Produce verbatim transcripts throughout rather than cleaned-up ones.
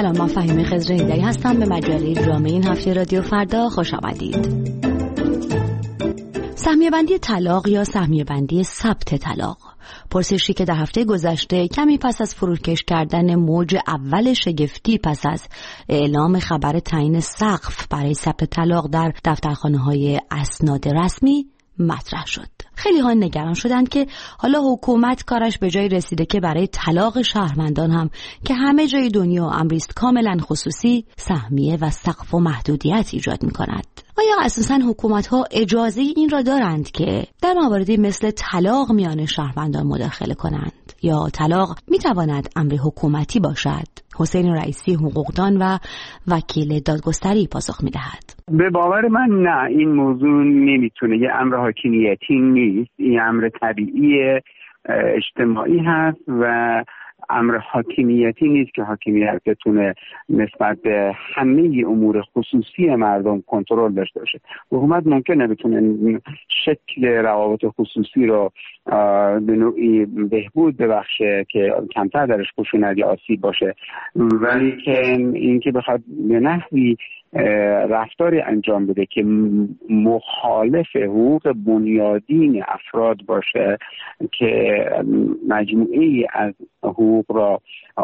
سلام، من فهیمه خضر هیدری هستم. به مجله جامعه این هفته رادیو فردا خوش آمدید. سهمیه بندی طلاق یا سهمیه بندی ثبت طلاق، پرسشی که در هفته گذشته کمی پس از فروکش کردن موج اول شگفتی پس از اعلام خبر تعیین سقف برای ثبت طلاق در دفترخانه‌های اسناد رسمی مطرح شد. خیلی ها نگران شدند که حالا حکومت کارش به جای رسیده که برای طلاق شهروندان هم که همه جای دنیا امریست کاملا خصوصی سهمیه و سقف و محدودیت ایجاد می کند. آیا اساساً حکومت ها اجازه این را دارند که در مواردی مثل طلاق میان شهروندان مداخله کنند یا طلاق می تواند امر حکومتی باشد؟ حسین رئیسی حقوقدان و وکیل دادگستری پاسخ می دهد. به باور من نه، این موضوع نمیتونه یه امر حاکمیتی نیست. این امر طبیعی اجتماعی هست و امر حاکمیتی نیست که حاکمیت بتونه نسبت به همه امور خصوصی مردم کنترل داشته باشه. حکومت ممکنه بتونه شکل روابط خصوصی رو به نوعی بهبود ببخشه که کمتر درش خشونت یا آسیب باشه، ولی که اینکه بخواد به نحوی رفتاری انجام بده که مخالف حقوق بنیادین افراد باشه که مجموعه‌ای از حقوق را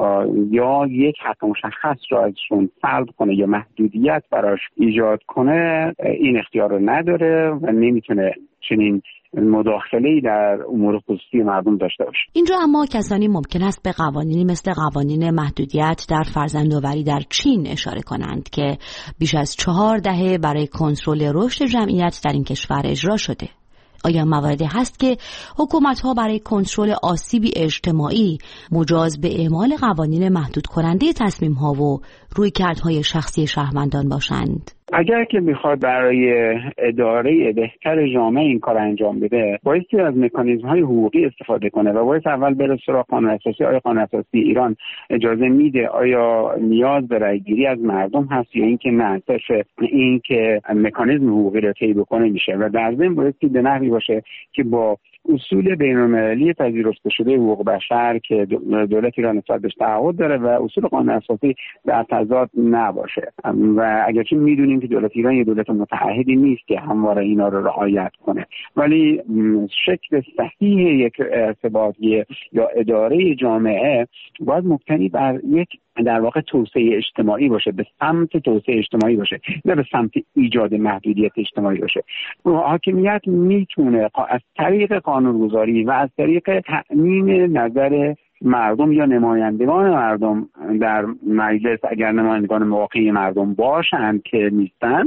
یا یک حق مشخص را ازشون سلب کنه یا محدودیت براش ایجاد کنه، این اختیار رو نداره و نمیتونه چنین مداخله‌ای در امور خصوصی مردم داشته باشه. اینجا اما کسانی ممکن است به قوانینی مثل قوانین محدودیت در فرزندآوری در چین اشاره کنند که بیش از چهار دهه برای کنترل رشد جمعیت در این کشور اجرا شده. آیا مواردی هست که حکومت‌ها برای کنترل آسیبی اجتماعی مجاز به اعمال قوانین محدود کننده تصمیم‌ها و رویکردهای شخصی شهروندان باشند؟ اگر که میخواد برای اداره بهتر جامعه این کار انجام بده، بایستی از مکانیزم‌های حقوقی استفاده کنه و باید اول بره سراغ قانون اساسی. آیا قانون اساسی ایران اجازه میده؟ آیا نیاز به رأی‌گیری از مردم هست یا اینکه نه؟ این که مکانیزم حقوقی رو طی بکنه میشه و در ضمن بایستی به نحوی باشه که با اصول بین‌المللی پذیرفته شده حقوق بشر که دولت ایران نسبت بهش تعهد داره و اصول قانون اساسی در تضاد نباشه. و اگرچه میدونیم که دولت ایران یه دولت متعهدی نیست که همواره اینا رو رعایت کنه، ولی شکل صحیح یک ارتباطی یا اداره جامعه باید مبتنی بر یک در واقع توسعه اجتماعی باشه، به سمت توسعه اجتماعی باشه، نه به سمت ایجاد محدودیت اجتماعی باشه. حاکمیت میتونه از طریق قانونگذاری و از طریق تأمین نظر مردم یا نمایندگان مردم در مجلس، اگر نمایندگان واقعی مردم باشند که نیستن،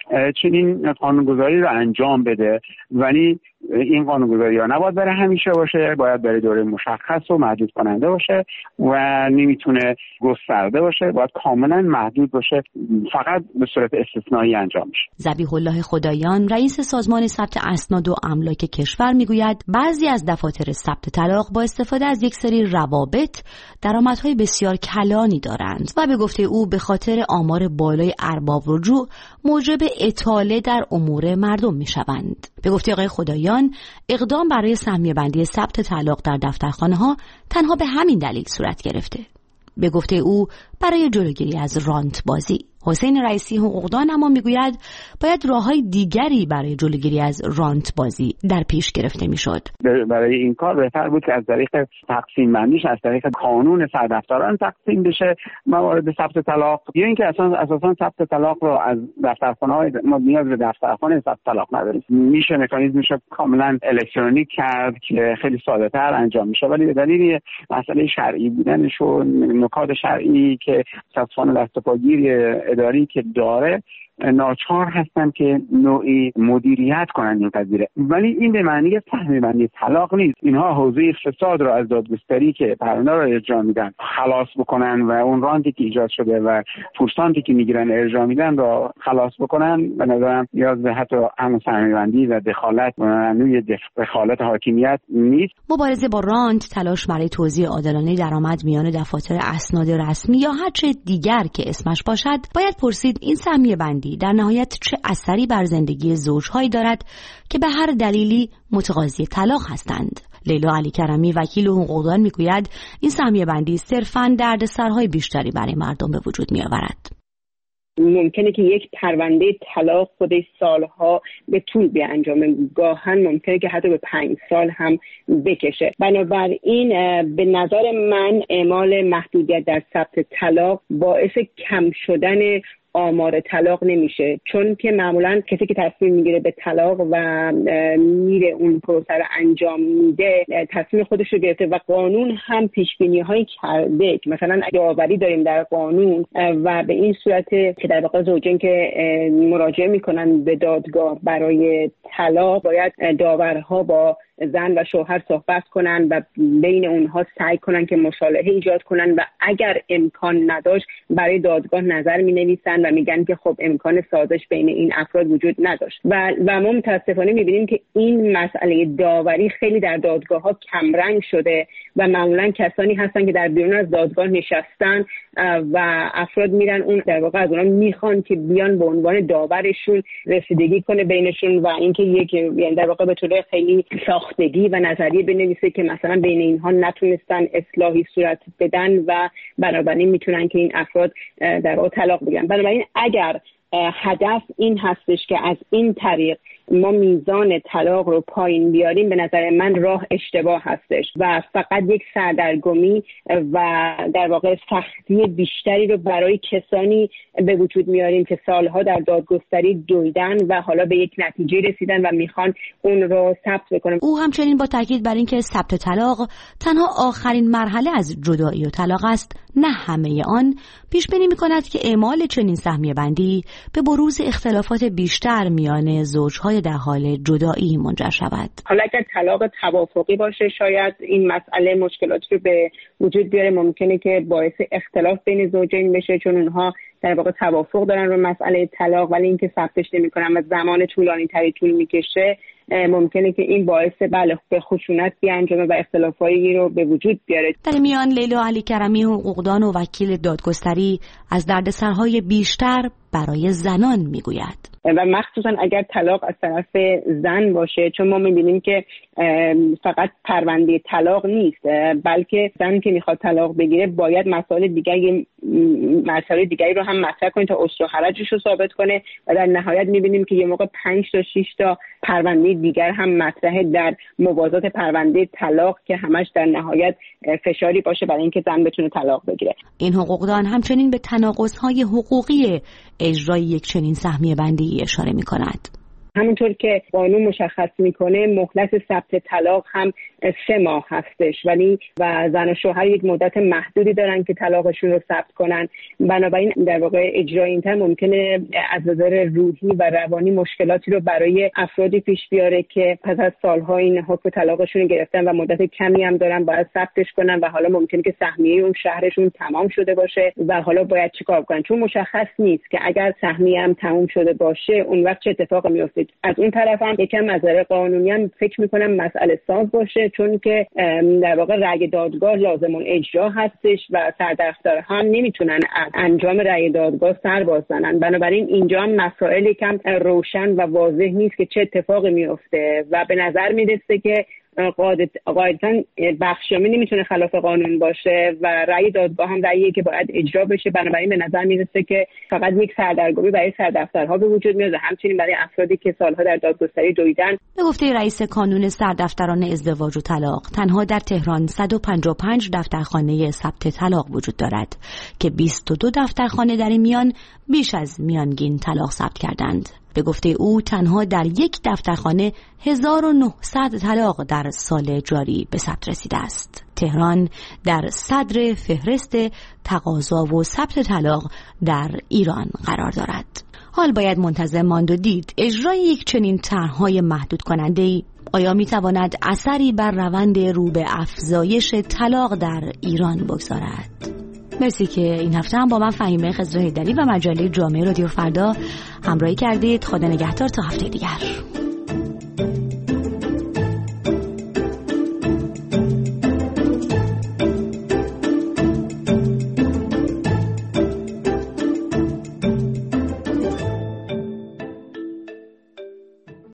چنین قانونگذاری رو انجام بده. ولی این قانونگذاری ها نباید برای همیشه باشه، باید برای دوره مشخص و محدود کننده باشه و نمیتونه گسترده باشه، باید کاملا محدود باشه، فقط به صورت استثنایی انجام میشه. ذبیح الله خدایان رئیس سازمان ثبت اسناد و املاک کشور میگوید بعضی از دفاتر ثبت طلاق با استفاده از یک سری روابط درآمدهای بسیار کلانی دارند و به گفته او به خاطر آمار بالای ارباب رجوع موجب اطاله در امور مردم میشوند. به گفته آقای خدایان اقدام برای سهمیه بندی ثبت طلاق در دفترخانه ها تنها به همین دلیل صورت گرفته. به گفته او برای جلوگیری از رانت بازی. حسین رئیسی حقوقدان اما میگوید باید راههای دیگری برای جلوگیری از رانت بازی در پیش گرفته میشد. برای این کار بهتر بود که از طریق تقسیم بندیش از طریق قانون سردفتران تقسیم بشه موارد ثبت طلاق، یا اینکه اساسا اساسا ثبت طلاق رو از دفترخانه‌های ما نیاز به دفترخانه ثبت طلاق نداریم، میشه مکانیزمش کاملا الکترونیک کرد که خیلی ساده‌تر انجام میشه. ولی به دلیل مسئله شرعی بودنش و نکات شرعی که سازمان دست و پاگیری اداری که داره ناچار هستن که نوعی مدیریت کنند این قضیه. ولی این به معنی سهمیه بندی طلاق نیست. اینها حوزه فساد رو از دادگستری که پرونده رو ارجاع میدن خلاص بکنن و اون رانتی که ایجاد شده و پوستانتی که میگیرن ارجاع میدن رو خلاص بکنن. به نظرم نیاز به حتی همون سهمیه بندی و دخالت و نوعی دخالت حاکمیت نیست. مبارزه با رانت، تلاش برای توزیع عادلانه درآمد میان دفاتر اسناد رسمی یا هر چه دیگر که اسمش باشد، باید پرسید این سهمیه بندی بندی در نهایت چه اثری بر زندگی زوجهایی دارد که به هر دلیلی متقاضی طلاق هستند. لیلا علی کرمی وکیل حقوقدان میگوید این سهمیه بندی صرفاً دردسرهای بیشتری برای مردم به وجود میآورد. ممکنه که یک پرونده طلاق خودش سالها به طول بیانجامه، گاهن ممکنه که حتی به پنج سال هم بکشه. بنابراین به نظر من اعمال محدودیت در ثبت طلاق باعث کم شدن آمار طلاق نمیشه، چون که معمولا کسی که تصمیم میگیره به طلاق و میره اون پروسه رو انجام میده تصمیم خودش رو گرفته و قانون هم پیش بینی هایی کرده که مثلا داوری داریم در قانون و به این صورت که در واقع زوجین که مراجعه میکنن به دادگاه برای طلاق باید داورها با زن و شوهر صحبت کنن و بین اونها سعی کنن که مصالحه ایجاد کنن و اگر امکان نداشت برای دادگاه نظر می نویسن و میگن که خب امکان سازش بین این افراد وجود نداشت و و ما متاسفانه میبینیم که این مسئله داوری خیلی در دادگاه ها کمرنگ شده و معمولا کسانی هستن که در بیرون از دادگاه نشستن و افراد میرن اون در واقع از اونها میخوان که بیان به عنوان داورشون رسیدگی کنه بینشون و اینکه یک یعنی در واقع به طور خیلی ساختگی و نظریه بنویسه که مثلا بین اینها نتونستن اصلاحی صورت بدن و بنابراین میتونن که این افراد در واقع طلاق بگیرن. بنابراین اگر هدف این هستش که از این طریق ما میزان طلاق رو پایین بیاریم، به نظر من راه اشتباه هستش و فقط یک سردرگمی و در واقع سختی بیشتری رو برای کسانی به وجود میاریم که سالها در دادگستری دویدن و حالا به یک نتیجه رسیدن و میخوان اون رو ثبت بکنن. او همچنین با تاکید بر اینکه ثبت طلاق تنها آخرین مرحله از جدایی و طلاق است، نه همه آن، پیش بینی میکند که اعمال چنین سهمیه بندی به بروز اختلافات بیشتر میان زوجهای در حال جدایی منجر شود. حالا اگر طلاق توافقی باشه شاید این مسئله مشکلاتی رو به وجود بیاره، ممکنه که باعث اختلاف بین زوجین بشه چون اونها در واقع توافق دارن رو مسئله طلاق ولی اینکه ثبتش نمی‌کنن و زمان طولانی تری طول میکشه، ممکنه که این باعث بله به خشونت بیانجامه و اختلافایی رو به وجود بیاره. در میان لیلا علی کرمی حقوقدان و وکیل دادگستری از دردسرهای بیشتر برای زنان میگوید و مخصوصا اگر طلاق از طرف زن باشه، چون ما میبینیم که فقط پرونده طلاق نیست بلکه زن که میخواد طلاق بگیره باید مسائل دیگری مسائل دیگری رو هم مطرح کنه تا اسر و حرجش رو ثابت کنه و در نهایت میبینیم که یه موقع پنج تا شش تا پرونده دیگر هم مطرحه در موازات پرونده طلاق که همش در نهایت فشاری باشه برای اینکه زن بتونه طلاق بگیره. این حقوقدان همچنین به تناقض‌های حقوقی اجرای یک چنین سهمیه بندی اشاره می‌کند. همونطور که قانون مشخص میکنه مهلت ثبت طلاق هم سه ماه هستش ولی و زن و شوهر یک مدت محدودی دارن که طلاقشون رو ثبت کنن. بنابراین در واقع اجرای این طرح ممکنه از نظر روحی و روانی مشکلاتی رو برای افرادی پیش بیاره که پس از سالها این حکم طلاقشون رو گرفتن و مدت کمی هم دارن باید ثبتش کنن و حالا ممکنه که سهمیه اون شهرشون تمام شده باشه و حالا باید چیکار کنن چون مشخص نیست که اگر سهمیه هم تمام شده باشه اون وقت چه اتفاقی میفته. از اون طرف هم یکم از نظر قانونی هم فکر میکنم مسئله ساز باشه چون که در واقع رأی دادگاه لازم الاجرا هستش و سردفترها هم نمیتونن انجام رأی دادگاه سر باز بزنن. بنابراین اینجا هم مسائل یکم روشن و واضح نیست که چه اتفاقی میفته و به نظر میرسه که قاعدتاً بخشنامه نمیتونه خلاف قانون باشه و رأی دادگاه هم رأیی که باید اجرا بشه. بنابراین به نظر میرسه که فقط یک سردرگمی برای سردفترها به وجود میاد و همچنین برای افرادی که سالها در دادگستری دویدن. به گفته رئیس کانون سردفتران ازدواج و طلاق، تنها در تهران صد و پنجاه و پنج دفترخانه ثبت طلاق وجود دارد که بیست و دو دفترخانه در این میان بیش از میانگین طلاق ثبت کردند. به گفته او تنها در یک دفترخانه هزار و نهصد طلاق در سال جاری به ثبت رسیده است. تهران در صدر فهرست تقاضا و ثبت طلاق در ایران قرار دارد. حال باید منتظر ماند و دید اجرای یک چنین طرح‌های محدود کننده‌ای آیا می‌تواند اثری بر روند رو به افزایش طلاق در ایران بگذارد. مرسی که این هفته هم با من فهیمه خضر حیدری و مجله جامعه رادیو فردا همراهی کردید. خدا نگهدار تا هفته دیگر.